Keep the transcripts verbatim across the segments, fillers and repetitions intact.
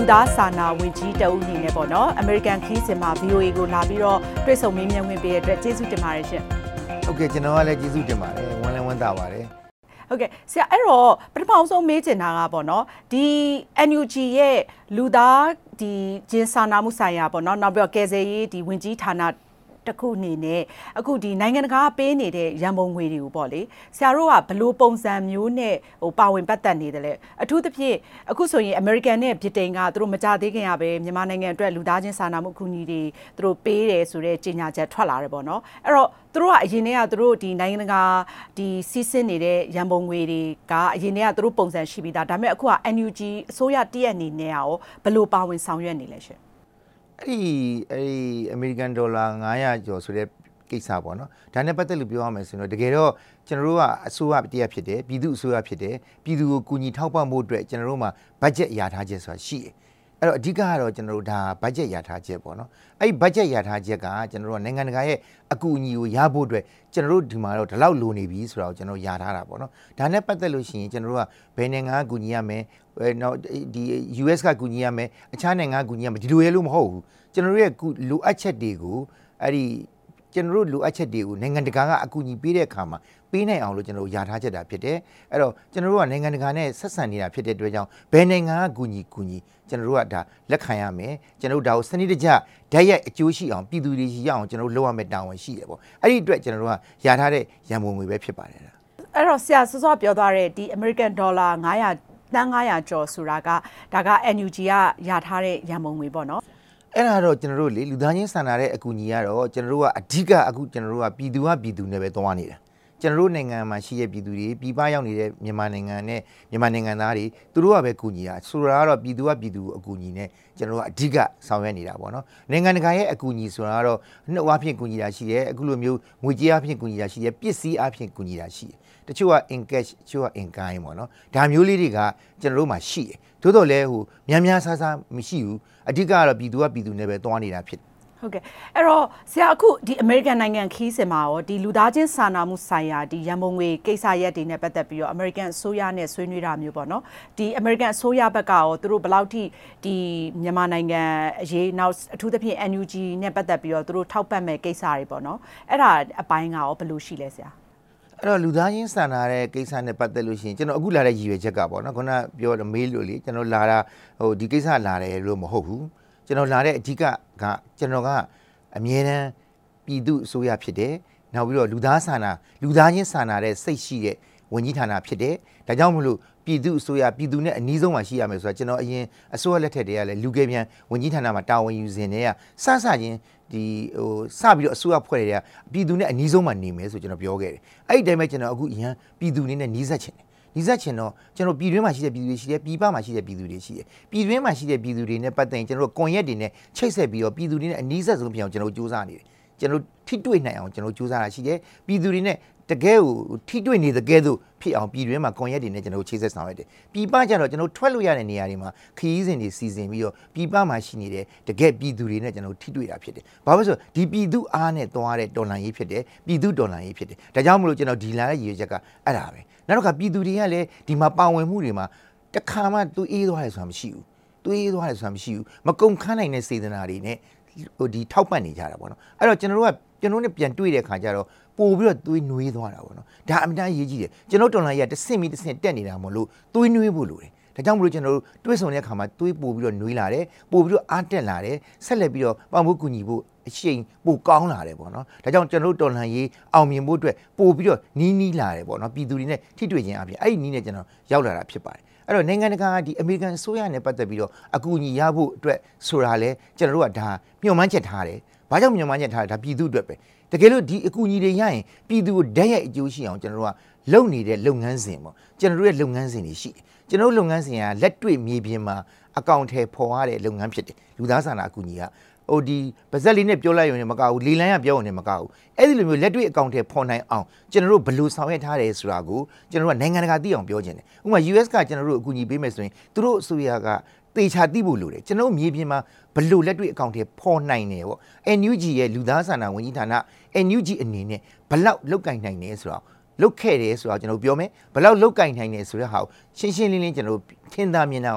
သားစာနာဝင်ကြီးတအုပ်အနေနဲ့ပေါ့နော်အမေရိကန်ခီးစဉ်မှာ V O A ကိုလာပြီးတော့တွေ့ဆုံမေးမြန်းခွင့်ပေးတဲ့အတွက်ကျေးဇူးတင်ပါတယ်ရှင်ဟုတ်ကဲ့ကျွန်တော်ကလည်းကျေးဇူးတင်ပါတယ်ဝမ်းလည်းဝမ်းသာပါတယ်ဟုတ်ကဲ့ဆရာအဲ့တော့ပထမဆုံးမေးချင်တာကပေါ့နော်ဒီ N U G ရဲ့လူသားဒီဂျင်းစာနာမှုဆိုင်ရာပေါ့နော်နောက်ပြီးတော့ကယ်ဆယ်ရေးဒီဝင်ကြီးဌာနတခုအနေနဲ့အခုဒီနိုင်ငံတကာပေးနေတဲ့ရန်ပုံငွေတွေကိုပေါ့လေဆရာတို့ကဘလို့ပုံစံမျိုးနဲ့ဟိုပါဝင်ပတ်သက်နေတယ်လေအထူးသဖြင့်အခုဆိုရင် American နဲ့ Britain ကသူတို့မကြသေးခင်ရပဲမြန်မာနိုင်ငံအတွက်လူသားချင်းစာနာမှုအကူအညီတွေသူတို့ပေးတယ်ဆိုတဲ့ကြေညာချက်ထွက်လာတယ်ပေါ့နော်အဲ့တော့သူတို့ကအရင်တည်းကသူတို့ဒီနိုင်ငံတကာဒီစီးဆင်းနေတဲ့ရန်ပုံငွေတွေကအရင်တည်းကသူတို့ပုံစံရှိပြီးသားဒါပေမဲ့အခုက N U G အစိုးရတည့်ရအနေနဲ့ရောဘလို့ပါဝင်ဆောင်ရွက်နေလဲရှင်အဲ့ဒီအဲ့ဒီအမေရိကန်ဒေါ်လာnine hundredကျော်ဆိုတဲ့ကိစ္စပေါ့နော်ဒါနဲ့ပတ်သက်လို့ပြောရမယ်ဆိုတော့တကယ်တော့ကျွန်တော်တို့ကအစိုးရတရားဖြစ်တယ်ပြည်သူအစိုးရဖြစ်တယ်ပြည်သူကိုကူညီထောက်ပံ့ဖို့အတွက်ကျွန်တော်တို့မှာဘတ်ဂျက်ရထားချက်ဆိုတာရှိတယ်အဲ့တော့အဓိကကတော့ကျွန်တော်တို့ဒါဘတ်ဂျက်ရထားချက်ပေါ့နော်အဲ့ဒီဘတ်ဂျက်ရထားချက်ကကျွန်တော်တို့နိုင်ငံတကာရဲ့အကူအညီကိုရဖို့အတွက်ကျွန်တော်တို့ဒီမှာတော့ဒီလောက်လိုနေပြီဆိုတော့ကျွန်တော်ရထားတာပေါ့နော်ဒါနဲ့ပတ်သက်လို့ရှိရင်ကျွန်တော်တို့ကဘယ်နိုင်ငံကကူညီရမယ်နောက်ဒီ U S ကကူညီရမယ်အခြားနိုင်ငံကကူညီရမယ်ဒီလိုရဲလို့မဟုတ်ဘူးကျွန်တော်တို့ရဲ့လိုအပ်ချက်တွေကိုအဲ့ဒီကျွန်တော်တို့လိုအပ်ချက်တွေကိုနိုင်ငံတကာကအကူအညီပေးတဲ့အခါမှာပေးနိုင်အောင်လို့ကျွန်တော်တို့ယာထားချက်တာဖြစ်တယ်အဲ့တော့ကျွန်တော်တို့ကနိုင်ငံတကာနဲ့ဆက်ဆံနေတာဖြစ်တဲ့အတွက်ကြောင့်ဘယ်နိုင်ငံကကူညီကူညီကျွန်တော်တို့ကဒါလက်ခံရမယ်ကျွန်တော်တို့ဒါကိုစနစ်တကျဓာတ်ရိုက်အကျိုးရှိအောင်ပြည်သူတွေရှိအောင်ကျွန်တော်တို့လုပ်ရမယ့်တာဝန်ရှိတယ်ပေါ့အဲ့ဒီအတွက်ကျွန်တော်တို့ကယာထားတဲ့ရန်ပုံငွေပဲဖြစ်ပါတယ်အဲ့တော့ဆရာစောစောပြောသွားတဲ့ဒီ American Dollar nine hundredတန်းnine hundredကျော်ဆိုတာကဒါက N U G ကယာထားတဲ့ရန်ပုံငွေပေါ့နော်အဲ့ဒါတော့ကျွန်တော်တို့လေလူသားချင်းစာနာတဲ့အကူအညီကတော့ကျွန်တော်တို့ကအဓိကအခုကျွန်တော်တို့ကပြည်သူကပြည်သူနဲ့ပဲသွားနေတာကျွန်တော်တို့နိုင်ငံမှာရှိတဲ့ပြည်သူတွေပြည်ပရောက်နေတဲ့မြန်မာနိုင်ငံနဲ့မြန်မာနိုင်ငံသားတွေသူတို့ကပဲကူညီတာဆိုတာကတော့ပြည်သူကပြည်သူအကူအညီနဲ့ကျွန်တော်တို့ကအဓိကဆောင်ရွက်နေတာပေါ့နော်နိုင်ငံတကာရဲ့အကူအညီဆိုတာကတော့နှုတ်အားဖြင့်ကူညီတာရှိတယ်အခုလိုမျိုးငွေကြေးအားဖြင့်ကူညီတာရှိတယ်ပစ္စည်းအားဖြင့်ကူညီတာရှိတယ်တချို့က in cash တချို့က in kind ပေါ့နော်ဒါမျိုးလေးတွေကကျွန်တော်တို့မှာရှိတယ်သို့တော်လည်းဟိုများများဆဆမရှိဘူးအဓိကကတော့ပြည်သူကပြည်သူနဲ့ပဲသွားနေတာဖြစ်ဟုတ်ကဲ့အဲ့တော့ဆရာအခုဒီ American နိုင်ငံခီးစင်မှာရောဒီလူသားချင်းစာနာမှုဆိုင်ရာဒီရန်ပုံငွေကိစ္စရပ်တွေနဲ့ပတ်သက်ပြီးတော့ American အစိုးရနဲ့ဆွေးနွေးတာမျိုးပေါ့နော်ဒီ American အစိုးရဘက်ကရောသူတို့ဘယ်လောက်ထိဒီမြန်မာနိုင်ငံအရေးနောက်အထူးသဖြင့် N U G နဲ့ပတ်သက်ပြီးတော့သူတို့ထောက်ပံ့မဲ့ကိစ္စတွေပေါ့နော်အဲ့ဒါအပိုင်းကရောဘယ်လိုရှိလဲဆရာအဲ့တော့လူသားချင်းစာနာတဲ့ကိစ္စနဲ့ပတ်သက်လို့ရှိရင်ကျွန်တော်အခုလာတဲ့ရည်ရွယ်ချက်ကပေါ့နော်ခုနပြောတဲ့မေးလို့လေကျွန်တော်လာတာဟိုဒီကိစ္စလာတယ်လို့မဟုတ်ဘူးကျွန်တော်လာတဲ့အဓိကကကျွန်တော်ကအမြဲတမ်းပြည်သူအစိုးရဖြစ်တယ်နောက်ပြီးတော့လူသားစာနာလူသားချင်းစာနာတဲ့စိတ်ရှိတဲ့ဝန်ကြီးဌာနဖြစ်တယ်ဒါကြောင့်မလို့ပြည်သူအစိုးရပြည်သူနဲ့အနီးဆုံးမှာရှိရမယ်ဆိုတာကျွန်တော်အရင်အစိုးရလက်ထက်တည်းကလည်းလူကယ်ပြန်ဝန်ကြီးဌာနမှာတာဝန်ယူစဉ်တည်းကစစချင်းဒီဟိုစပြီးတော့အစိုးရဖွဲ့တွေကပြည်သူနဲ့အနီးဆုံးမှာနေမယ်ဆိုကျွန်တော်ပြောခဲ့တယ်အဲ့ဒီတိုင်းပဲကျွန်တော်အခုအရင်ပြည်သူနေနဲ့နီးစပ်ချင်တယ်နီးစပ်ချင်တော့ကျွန်တော်ပြည်တွင်းမှာရှိတဲ့ပြည်သူတွေရှိတယ်ပြည်ပမှာရှိတဲ့ပြည်သူတွေရှိတယ်ပြည်တွင်းမှာရှိတဲ့ပြည်သူတွေနဲ့ပတ်သက်ရင်ကျွန်တော်ကွန်ရက်တွေနဲ့ချိတ်ဆက်ပြီးတော့ပြည်သူတွေနဲ့အနီးစပ်ဆုံးဖြစ်အောင်ကျွန်တော်စူးစမ်းနေတယ်ကျွန်တော်ထိတွေ့နိုင်အောင်ကျွန်တော်စူးစမ်းတာရှိတယ်ပြည်သူတွေနဲ့တကယ်ကိုထိတွေ့နေတဲ့ကဲသို့ဖြစ်အောင်ပြည်တွင်းမှာကွန်ရက်တွေနဲ့ကျွန်တော်ချိတ်ဆက်ဆောင်ရတယ်ပြည်ပကျတော့ကျွန်တော်ထွက်လို့ရတဲ့နေရာတွေမှာခရီးစဉ်တွေစီစဉ်ပြီးတော့ပြည်ပမှာရှိနေတဲ့တကယ်ပြည်သူတွေနဲ့ကျွန်တော်ထိတွေ့တာဖြစ်တယ်ဘာလို့လဲဆိုတော့ဒီပြည်သူအားနဲ့သွားတဲ့တော်လှန်ရေးဖြစ်တယ်ပြည်သူတော်လှန်ရေးဖြစ်တယ်ဒါကြောင့်မလို့ကျွန်တော်ဒီလာရဲ့ရည်ရွယ်ချက်ကအဲ့ဒါပဲနောက်တစ်ခါပြည်သူတွေကလည်းဒီမှာပါဝင်မှုတွေမှာတခါမှသူအေးသွားတယ်ဆိုတာမရှိဘူးသူအေးသွားတယ်ဆိုတာမရှိဘူးမကုန်ခန်းနိုင်တဲ့စေတနာတွေနဲ့ဟိုဒီထောက်ပံ့နေကြတာပေါ့နော်အဲ့တော့ကျွန်တော်တို့ကကျွန်တော်နဲ့ပြန်တွေ့တဲ့ခါကျတော့ပို့ပြီးတော့သွေးနွေးသွားတာပေါ့နော်ဒါအမှန်တမ်းရေးကြည့်တယ်ကျွန်တော်တော်လာရတစ်ဆင့်ပြီးတစ်ဆင့်တက်နေတာမလို့သွေးနွေးဖို့လိုတယ်ဒါကြောင့်မလို့ကျွန်တော်တို့တွေးဆုံတဲ့အခါမှာသွေးပို့ပြီးတော့နွေးလာတယ်ပို့ပြီးတော့အားတက်လာတယ်ဆက်လက်ပြီးတော့ပံ့ပိုးကူညီဖို့အရှိန်ပိုကောင်းလာတယ်ပေါ့နော်ဒါကြောင့်ကျွန်တော်တို့တော်လှန်ရေးအောင်မြင်ဖို့အတွက်ပို့ပြီးတော့နီးနီးလာတယ်ပေါ့နော်ပြည်သူတွေနဲ့ထိတွေ့ခြင်းအပြင်အဲ့ဒီနီးနဲ့ကျွန်တော်ရောက်လာတာဖြစ်ပါတယ်အဲ့တော့နိုင်ငံတကာကဒီအမေရိကန်အစိုးရနဲ့ပတ်သက်ပြီးတော့အကူအညီရဖို့အတွက်ဆိုတာလဲကျွန်တော်တို့ကဒါမျှော်မှန်းချက်ထားတယ်ဘာကြောင့်မျှော်မှန်းချက်ထားလဲဒါပြည်သူအတွက်ပဲတကယ်လို့ဒီအကူအညီတွေရရင်ပြည်သူကိုဓာတ်ရိုက်အကျိုးရှိအောင်ကျွန်တော်တို့ကလုပ်နေတဲ့လုပ်ငန်းစဉ်ပေါ့ကျွန်တော်တို့ရဲ့လုပ်ငန်းစဉ်တွေရှိတယ်ကျွန်တော်တို့လုပ်ငန်းစဉ်ကလက်တွေ့မြေပြင်မှာအကောင့်ထဲပေါ်ရတဲ့လုပ်ငန်းဖြစ်တယ်လူသားစာနာအကူအညီကဟိုဒီပါဇက်လေးနဲ့ပြောလိုက်ရုံနဲ့မကဘူးလေလန်းကပြောရုံနဲ့မကဘူးအဲ့ဒီလိုမျိုးလက်တွေ့အကောင့်ထဲပေါ်နိုင်အောင်ကျွန်တော်တို့ဘယ်လိုဆောင်ရွက်ထားတယ်ဆိုတာကိုကျွန်တော်တို့ကနိုင်ငံတကာသိအောင်ပြောချင်တယ်ဥပမာ U S ကကျွန်တော်တို့အကူအညီပေးမယ်ဆိုရင်သူတို့အစိုးရကတေချာသိဖို့လိုတယ်ကျွန်တော်မြေပြင်မှာဘယ်လိုလက်တွေ့အကောင့်ထဲပေါ်နိုင်တယ်ပေါ့ N U G ရဲ့လူသားစာနာဝန်ကြီးဌာန N U G အနေနဲ့ဘယ်လောက်လောက်ကင်နိုင်တယ်ဆိုတော့လုတ်ခဲ့တယ်ဆိုတော့ကျွန်တော်ပြောမယ်ဘယ်လောက်လုတ်ကင်နိုင်တယ်ဆိုတဲ့ဟာကိုရှင်းရှင်းလင်းလင်းကျွန်တော်ထင်သာမြင်အောင်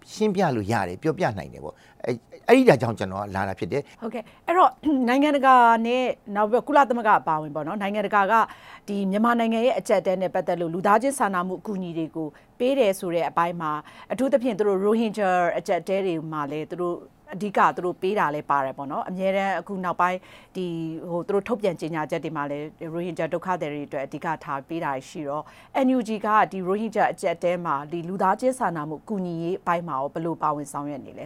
ရှင်းပြလို့ရတယ်ပြောပြနိုင်တယ်ပေါ့အဲအဲ့ဒီဒါကြောင့်ကျွန်တော်လာတာဖြစ်တယ်ဟုတ်ကဲ့အဲ့တော့နိုင်ငံတကာနဲ့နောက်ပြီးကုလသမဂ္ဂအပါဝင်ပေါ့နော်နိုင်ငံတကာကဒီမြန်မာနိုင်ငံရဲ့အကြက်တဲနဲ့ပတ်သက်လို့လူသားချင်းစာနာမှုအကူအညီတွေကိုပေးတယ်ဆိုတဲ့အပိုင်းမှာအထူးသဖြင့်သူတို့ Rohingya အကြက်တဲတွေမှာလည်းသူတို့အဓိကသူတို့ပေးတာလဲပါတယ်ပေါ့နော်အများတန်းအခုနောက်ပိုင်းဒီဟိုသူတို့ထုတ်ပြန်ကြေညာချက်တွေမှာလဲ Rohingya ဒုက္ခသည်တွေအတွက်အဓိကထားပေးတာရှိတော့ N U G ကဒီ Rohingya အကြက်တဲမှာဒီလူသားချင်းစာနာမှုအကူအညီရေးအပိုင်းမှာရောဘယ်လိုပါဝင်ဆောင်ရွက်နေလဲ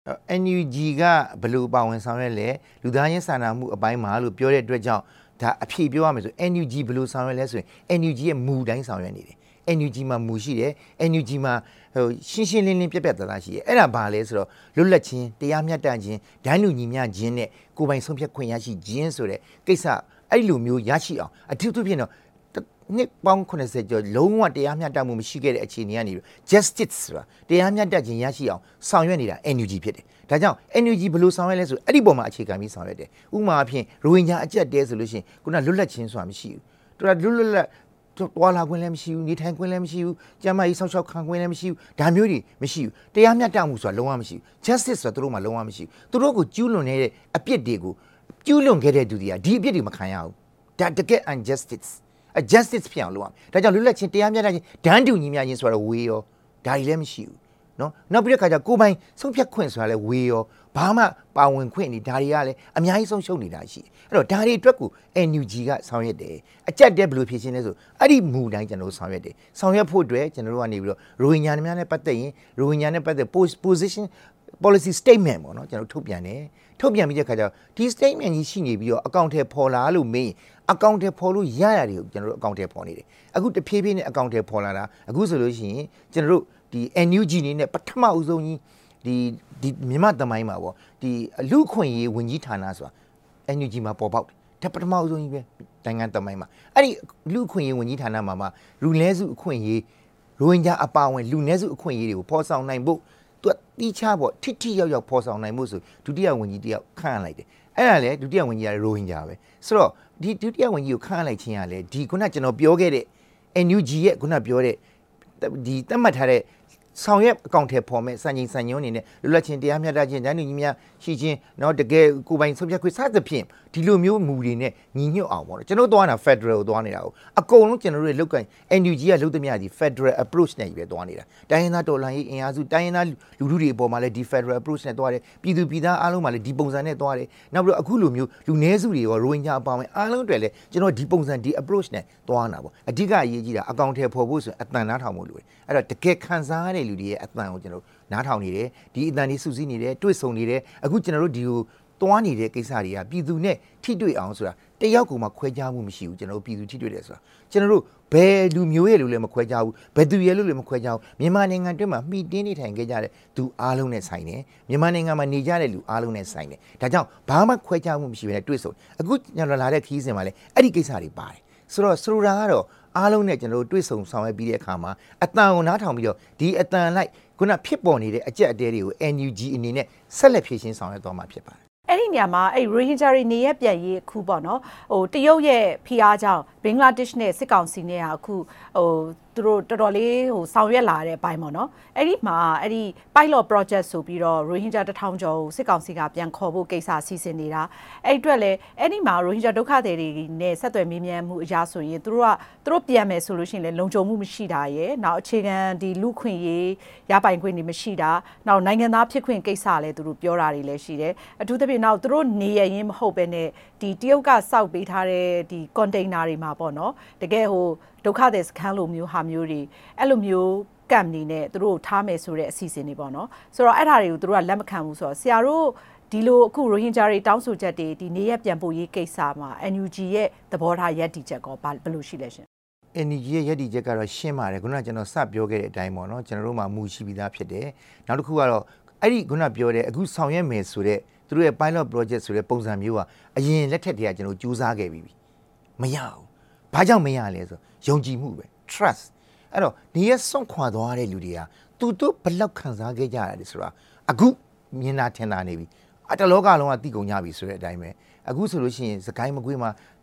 N U G ကဘယ်လိုပါဝင်ဆောင်ရွက်လဲလူသားချင်းစာနာမှုအပိုင်းမှာလို့ပြောတဲ့အတွက်ကြောင့်ဒါအဖြေပြောရမယ်ဆို N U G ဘယ်လိုဆောင်ရွက်လဲဆိုရင် N U G ရဲ့မူတိုင်းဆောင်ရွက်နေတယ် N U G မှာမူရှိတယ် N U G မှာဟိုရှင်းရှင်းလင်းလင်းပြက်ပြက်သားသားရှိတယ်အဲ့ဒါဘာလဲဆိုတော့လွတ်လပ်ခြင်းတရားမျှတခြင်းဒန်းလူညီမျှခြင်းနဲ့ကိုယ်ပိုင်ဆုံးဖြတ်ခွင့်ရရှိခြင်းဆိုတဲ့ကိစ္စအဲ့လိုမျိုးရရှိအောင်အထူးသဖြင့်တော့နှစ်ပေါင်းeightyကျော်လုံးဝတရားမျှတမှုမရှိခဲ့တဲ့အခြေအနေကနေ justice ဆိုတာတရားမျှတခြင်းရရှိအောင်ဆောင်ရွက်နေတာ N U G ဖြစ်တယ်ဒါကြောင့် N U G ဘယ်လိုဆောင်ရွက်လဲဆိုအဲ့ဒီပုံမှာအခြေခံပြီးဆောင်ရွက်တယ်ဥပမာအဖြစ်ရိုဟင်ဂျာအကျပ်တဲဆိုလို့ရှိရင်ခုနလွတ်လပ်ခြင်းဆိုတာမရှိဘူးသူကလွတ်လွတ်လပ်တွာလာခွင့်လည်းမရှိဘူးနေထိုင်ခွင့်လည်းမရှိဘူးကျန်းမာရေးစောင့်ရှောက်ခံခွင့်လည်းမရှိဘူးဒါမျိုးတွေမရှိဘူးတရားမျှတမှုဆိုတာလုံးဝမရှိဘူး justice ဆိုတာသူတို့မှလုံးဝမရှိဘူးသူတို့ကိုကျူးလွန်နေတဲ့အပြစ်တွေကိုကျူးလွန်ခဲ့တဲ့သူတွေကဒီအပြစ်တွေမခံရဘူးဒါတကယ် injustice a justice ဖြစ်အောင်လုပ်ရမယ်ဒါကြောင့်လွတ်လပ်ခြင်းတရားမျှတခြင်းဒန်းတူညီမျှခြင်းဆိုတော့ဝေးရောဒါတွေလည်းမရှိဘူးနော်နောက်ပြီးတဲ့ခါကျကိုယ်ပိုင်ဆုံးဖြတ်ခွင့်ဆိုတာလည်းဝေးရောဘာမှပါဝင်ခွင့်နေဒါတွေကလည်းအများကြီးဆုံးရှုံးနေတာရှိအဲ့တော့ဒါတွေအတွက်ကို N U G ကဆောင်ရွက်တယ်အကြက်တဲဘယ်လိုဖြစ်ရှင်းလဲဆိုအဲ့ဒီမူတိုင်းကျွန်တော်တို့ဆောင်ရွက်တယ်ဆောင်ရွက်ဖို့အတွက်ကျွန်တော်တို့ကနေပြီးတော့ရိုဟင်ဂျာများနဲ့ပတ်သက်ရင်ရိုဟင်ဂျာနဲ့ပတ်သက် position policy statement ပေါ့နော်ကျွန်တော်ထုတ်ပြန်တယ်ထုတ်ပြန်ပြီးတဲ့ခါကျတော့ဒီ statement ကြီးရှိနေပြီးတော့အကောင့်ထဲပေါ်လာလို့မေးအကောင့်ထဲပေါ်လို့ရရတယ်ကိုကျွန်တော်တို့အကောင့်ထဲပေါ်နေတယ်အခုတဖြည်းဖြည်းနဲ့အကောင့်ထဲပေါ်လာတာအခုဆိုလို့ရှိရင်ကျွန်တော်တို့ဒီ N U G နေနဲ့ပထမအဦးဆုံးကြီးဒီဒီမြန်မာသမိုင်းမှာပေါ့ဒီလူခွင့်ရေးဝန်ကြီးဌာနဆိုတာ N U G မှာပေါ်ပေါက်တယ်ဒါပထမအဦးဆုံးကြီးပဲနိုင်ငံသမိုင်းမှာအဲ့ဒီလူခွင့်ရေးဝန်ကြီးဌာနမှာမှာလူနည်းစုအခွင့်ရေးရိုဟင်ဂျာအပါအဝင်လူနည်းစုအခွင့်ရေးတွေကိုဖော်ဆောင်နိုင်ဖို့သူကတိချပေါ့ထိထိရောက်ရောက်ဖော်ဆောင်နိုင်မှုဆိုဒုတိယဝန်ကြီးတယောက်ခန့်လိုက်တယ်အဲ့ဒါလေဒုတိယဝန်ကြီးကရိုဟင်ဂျာပဲဆိုတော့ဒီဒုတိယဝန်ကြီးကိုခန့်လိုက်ခြင်းကလေဒီခုနကျွန်တော်ပြောခဲ့တဲ့ N U G ရဲ့ခုနပြောတဲ့ဒီသတ်မှတ်ထားတဲ့ဆောင်ရွက်အကောင့်ထဲပေါ်မဲ့စံချိန်စံညွှန်းအနေနဲ့လွတ်လပ်ခြင်းတရားမျှတခြင်းဒန်းတူညီမျှရှိခြင်းเนาะတကယ်ကိုယ်ပိုင်ဆုံးဖြတ်ခွင့်စသဖြင့်ဒီလိုမျိုးမူတွေနဲ့ညီညွတ်အောင်ပေါ့ကျွန်တော်တို့သွားတာ Federal ကိုသွားနေတာကိုအကုန်လုံးကျွန်တော်တို့လောက်က N U G ကလုပ်သမျှဒီ Federal approach နဲ့ပဲသွားနေတာတိုင်းရင်းသားတော်လှန်ရေးအင်အားစုတိုင်းရင်းသားလူထုတွေအပေါ်မှာလည်းဒီ Federal approach နဲ့သွားတယ်ပြည်သူပြည်သားအားလုံးမှာလည်းဒီပုံစံနဲ့သွားတယ်နောက်ပြီးတော့အခုလိုမျိုးလူနည်းစုတွေရောရိုဟင်ဂျာအပါအဝင်အားလုံးတွေလည်းကျွန်တော်ဒီပုံစံဒီ approach နဲ့သွားနေတာပေါ့အဓိကအရေးကြီးတာအကောင့်ထဲပေါ်ဖို့ဆိုအတန်နားထောင်ဖို့လိုတယ်အဲ့တော့တကယ်ခံစားရတဲ့လူတွေရဲ့အတန်ကိုကျွန်တော်နားထောင်နေတယ်ဒီအတန်တွေစုစည်းနေတယ်တွေ့ဆုံနေတယ်အခုကျွန်တော်တို့ဒီကိုတွားနေတဲ့ကိစ္စတွေကပြည်သူနဲ့ထိတွေ့အောင်ဆိုတာတယောက်ကမှခွဲခြားမှုမရှိဘူးကျွန်တော်တို့ပြည်သူထိတွေ့တယ်ဆိုတာကျွန်တော်တို့ဘယ်လူမျိုးရဲ့လူလည်းမခွဲခြားဘူးဘယ်သူရဲ့လူလည်းမခွဲခြားဘူးမြန်မာနိုင်ငံတွင်းမှာမှီတင်းနေထိုင်ခဲ့ကြတဲ့သူအားလုံးနဲ့ဆိုင်တယ်မြန်မာနိုင်ငံမှာနေကြတဲ့လူအားလုံးနဲ့ဆိုင်တယ်ဒါကြောင့်ဘာမှခွဲခြားမှုမရှိဘဲနဲ့တွေ့ဆုံအခုကျွန်တော်လာတဲ့ခီးစဉ်မှာလည်းအဲ့ဒီကိစ္စတွေပါတယ်ဆိုတော့ဆိုလိုတာကတော့အားလုံးနဲ့ကျွန်တော်တို့တွေ့ဆုံဆောင်ရွက်ပြီးတဲ့အခါမှာအတန်ကိုနားထောင်ပြီးတော့ဒီအတန်လိုက်ခုနဖြစ်ပေါ်နေတဲ့အကြက်အတဲတွေကို N U G အနေနဲ့ဆက်လက်ဖြည့်ရှင်းဆောင်ရွက်သွားမှာဖြစ်ပါတယ်အဲ့ဒီနေရာမှာအဲ့ Rohingya တွေနေရပြန်ရေးအခုပေါ့နော်ဟိုတရုတ်ရဲ့ဖိအားကြောင့်ဘင်္ဂလားဒေ့ရှ်နဲ့စစ်ကောင်စီနဲ့ကအခုဟိုသူတို့တော်တော်လေးဟိုဆောင်ရွက်လာတဲ့အပိုင်းပေါ့နော်အဲ့ဒီမှာအဲ့ဒီ pilot project ဆိုပြီးတော့ Rohingya တစ်ထောင်ကျော်စစ်ကောင်စီကပြန်ခေါ်ဖို့ကိစ္စစီစဉ်နေတာအဲ့အတွက်လည်းအဲ့ဒီမှာ Rohingya ဒုက္ခသည်တွေနဲ့ဆက်သွယ်မေးမြန်းမှုအရာဆိုရင်သူတို့ကသူတို့ပြန်မယ်ဆိုလို့ရှိရင်လည်းလုံခြုံမှုမရှိတာရယ်နောက်အခြေခံဒီလူခွင့်ရေးရပိုင်ခွင့်တွေမရှိတာနောက်နိုင်ငံသားဖြစ်ခွင့်ကိစ္စလည်းသူတို့ပြောတာတွေလည်းရှိတယ်အထူးသဖြင့်နောက်သူတို့နေရရင်မဟုတ်ပဲနဲ့ဒီတရုတ်ကစောက်ပေးထားတဲ့ဒီ container တွေမှာပေါ့နော်တကယ်ဟိုဒုက္ခသည်စခန်းလိုမျိုးဟာမျိုးတွေအဲ့လိုမျိုးကမ်နေနဲ့သူတို့ထားမယ်ဆိုတဲ့အစီအစဉ်တွေပေါ့နော်ဆိုတော့အဲ့ဒါတွေကိုသူတို့ကလက်မခံဘူးဆိုတော့ဆရာတို့ဒီလိုအခု Rohingya တွေတောင်းဆိုချက်တွေဒီနေရပြန်ပို့ရေးကိစ္စမှာ N U G ရဲ့သဘောထားရပ်တည်ချက်ကောဘယ်လိုရှိလဲရှင် N U G ရဲ့ရပ်တည်ချက်ကတော့ရှင်းပါတယ်ခုနကကျွန်တော်စပြောခဲ့တဲ့အတိုင်းပေါ့နော်ကျွန်တော်တို့မှာမူရှိပြီးသားဖြစ်တယ်နောက်တစ်ခုကတော့အဲ့ဒီခုနပြောတဲ့အခုဆောင်ရွက်မယ်ဆိုတဲ့သူတို့ရဲ့ pilot project ဆိုတဲ့ပုံစံမျိုးကအရင်လက်ထက်တည်းကကျွန်တော်ကြိုးစားခဲ့ပြီးပြီမရဘူးဘာကြောင့်မရလဲဆိုယုံကြည်မှုပဲ trust အဲ့တော့နေရစွန့်ခွာသွားတဲ့လူတွေကသူတို့ဘလောက်ခံစားခဲ့ကြရတယ်ဆိုတာအခုမြင်တာထင်တာနေပြီအတလောကလုံးကသိကုန်ကြပြီဆိုတဲ့အတိုင်းပဲအခုဆိုလို့ရှိရင်စကိုင်းမကွေးမှာတ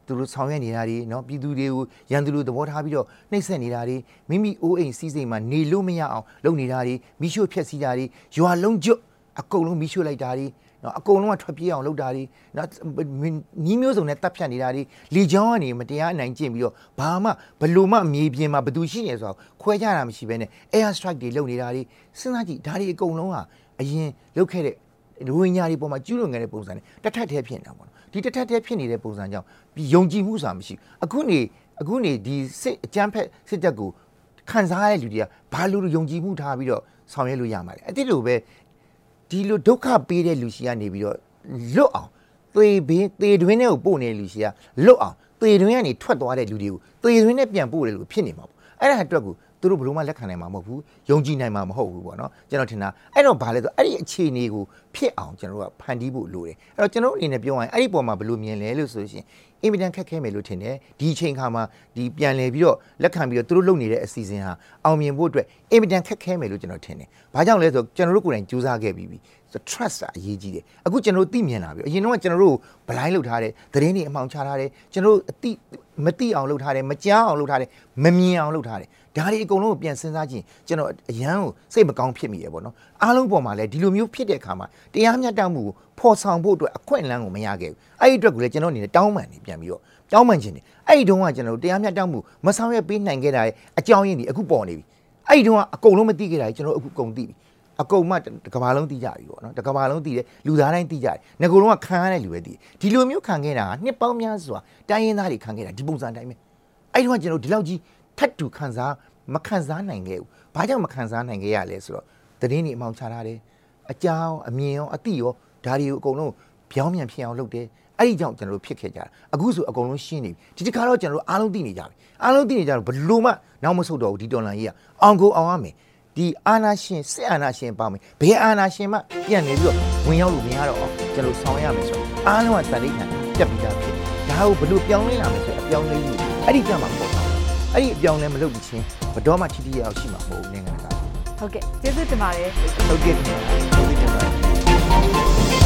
သူတို့ဆောင်ရွက်နေတာတွေနော်ပြည်သူတွေကိုရန်သူလိုသဘောထားပြီးတော့နှိပ်စက်နေတာတွေမိမိအိုးအိမ်စီးစိမ်မှာနေလို့မရအောင်လုပ်နေတာတွေမိရှို့ဖျက်ဆီးတာတွေရွာလုံးကျွတ်အကုန်လုံးမိရှို့လိုက်တာတွေနော်အကုန်လုံးကထွက်ပြေးအောင်လုပ်တာတွေနော်ညီမျိုးစုံနဲ့တပ်ဖြတ်နေတာတွေလေချောင်းကနေမတရားအနိုင်ကျင့်ပြီးတော့ဘာမှဘလို့မှမြေပြင်မှာဘသူရှိနေဆိုတော့ခွဲကြတာမရှိဘဲနဲ့ air strike တွေလုပ်နေတာတွေစဉ်းစားကြည့်ဒါတွေအကုန်လုံးကအရင်လုပ်ခဲ့တဲ့လူဝင်ညာတွေပေါ်မှာကျူးလွန်ခဲ့တဲ့ပုံစံနဲ့တထက်ထဲဖြစ်နေတာပေါ့နော်ဒီတထက်ထဲဖြစ်နေတဲ့ပုံစံကြောင့်ယုံကြည်မှုဆိုတာမရှိအခုနေအခုနေဒီစစ်အကြမ်းဖက်စစ်တပ်ကိုခံစားရတဲ့လူတွေကဘာလို့ယုံကြည်မှုထားပြီးတော့ဆောင်ရွက်လို့ရမှာလဲအဲ့ဒီလိုပဲဒီလိုဒုက္ခပေးတဲ့လူရှိကနေပြီးတော့လွတ်အောင်သေဘေးသေတွင်းထဲကိုပို့နေတဲ့လူရှိကလွတ်အောင်သေတွင်းကနေထွက်သွားတဲ့လူတွေကိုသေတွင်းနဲ့ပြန်ပို့တယ်လို့ဖြစ်နေမှာပေါ့အဲ့ဒါအတွက်ကိုသူတို့ဘယ်လိုမှလက်ခံနိုင်မှာမဟုတ်ဘူးယုံကြည်နိုင်မှာမဟုတ်ဘူးပေါ့နော်ကျွန်တော်ထင်တာအဲ့တော့ဘာလဲဆိုအဲ့ဒီအခြေအနေကိုဖြစ်အောင်ကျွန်တော်တို့ကဖန်တီးဖို့လိုတယ်အဲ့တော့ကျွန်တော်အနေနဲ့ပြောရရင်အဲ့ဒီပုံမှာဘယ်လိုမြင်လဲလို့ဆိုလို့ရှိရင်အင်မတန်ခက်ခဲမယ်လို့ထင်တယ်ဒီအချိန်ခါမှာဒီပြန်လည်ပြီးတော့လက်ခံပြီးတော့သူတို့လုပ်နေတဲ့အစီအစဉ်ဟာအောင်မြင်ဖို့အတွက်အင်မတန်ခက်ခဲမယ်လို့ကျွန်တော်ထင်တယ်ဘာကြောင့်လဲဆိုတော့ကျွန်တော်တို့ကိုယ်တိုင်ကြိုးစားခဲ့ပြီးပြီဆို trust အရေးကြီးတယ်အခုကျွန်တော်တို့သိမြင်လာပြီအရင်တော့ကျွန်တော်တို့ဘလိုင်းလုပ်ထားတယ်သတင်းတွေအမှောင်ချထားတယ်ကျွန်တော်တို့အတိမသိအောင်လုပ်ထားတယ်မကြားအောင်လုပ်ထားတယ်မမြင်အောင်လုပ်ထားတယ်ဒါတွေအကုန်လုံးကိုပြန်စဉ်းစားကြည့်ကျွန်တော်အရန်ကိုစိတ်မကောင်းဖြစ်မိရပေါ့နော်အားလုံးပေါ်မှာလည်းဒီလိုမျိုးဖြစ်တဲ့အခါမှာတရားမျှတမှုကိုဖော်ဆောင်ဖို့အတွက်အခွင့်အလမ်းကိုမရခဲ့ဘူးအဲ့ဒီအတွက်ကိုလည်းကျွန်တော်အနေနဲ့တောင်းပန်နေပြန်ပြီးတော့တောင်းပန်ခြင်းနေအဲ့ဒီတုန်းကကျွန်တော်တို့တရားမျှတမှုမဆောင်ရွက်ပေးနိုင်ခဲ့တာရဲ့အကြောင်းရင်းတွေအခုပေါ်နေပြီအဲ့ဒီတုန်းကအကုန်လုံးမသိခဲ့တာကျွန်တော်အခုကုန်သိပြီအကုန်မှတစ်ကမ္ဘာလုံးသိကြပြီပေါ့နော်တစ်ကမ္ဘာလုံးသိတယ်လူသားတိုင်းသိကြတယ်ငကိုယ်လုံးကခံရတဲ့လူပဲသိတယ်ဒီလိုမျိုးခံခဲ့တာကနှစ်ပေါင်းများစွာတိုင်းရင်းသားတွေခံခဲ့တာဒီပုံစံတိုင်းပဲအဲ့ဒီကကျွန်တော်ဒီလောက်ကြီးထပ်တူခံစားမခံစားနိုင်ခဲ့ဘူးဘာကြောင့်မခံစားနိုင်ခဲ့ရလဲဆိုတော့သတင်းတွေအမှောင်ချထားတယ်အကြောင်းအမြင်ရောအတိရောဒါတွေကိုအကုန်လုံးပြောင်းပြန်ဖြစ်အောင်လုပ်တယ်အဲ့ဒီကြောင့်ကျွန်တော်တို့ဖြစ်ခဲ့ကြတာအခုဆိုအကုန်လုံးရှင်းနေပြီဒီတစ်ခါတော့ကျွန်တော်တို့အားလုံးသိနေကြပြီအားလုံးသိနေကြတော့ဘလို့မှနောက်မဆုတ်တော့ဘူးဒီတော်လန်ကြီးကအောင်ကိုအောင်ရမယ်ဒီအာနာရှင်စစ်အာနာရှင်ပါမယ်ဘယ်အာနာရှင်မှပြန်နေပြီးတော့ဝင်ရောက်လို့မရတော့အောင်ကျွန်တော်ဆောင်ရမယ်ဆိုတော့အားလုံးကတန်လိမ့်ခံပြတ်ပြီးသားဖြစ်ဒါကိုဘလို့ပြောင်းလဲလာမယ်ဆိုတော့အပြောင်းလဲကြီးအဲ့ဒီကြမှာပေါ့အဲ့ဒီအပြောင်းလဲမလုပ်ချင်းဘယ်တော့မှထိထိရောက်ရှိမှာမဟုတ်ဘူးနိုင်ငံကဟုတ်ကဲ့ကျေးဇူးတင်ပါတယ်ဟုတ်ကဲ့ဟုတ်ကဲ့